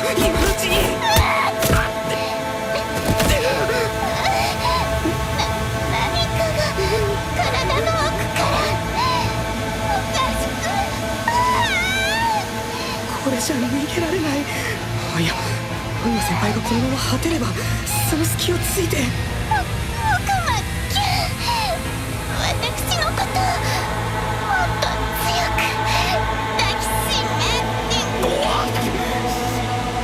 今のうちに。 何かが体の奥からおかしく。 これじゃ逃げられない。いや、本間先輩がこのまま果てればその隙をついて。